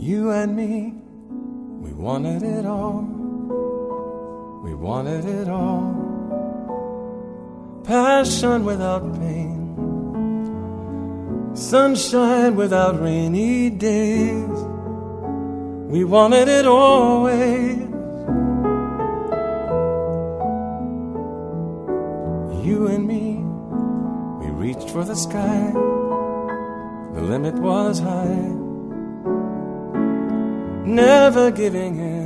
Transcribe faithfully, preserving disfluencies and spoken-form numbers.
You and me, we wanted it all. We wanted it all. Passion without pain, sunshine without rainy days. We wanted it always. You and me, we reached for the sky. The limit was high, never giving in.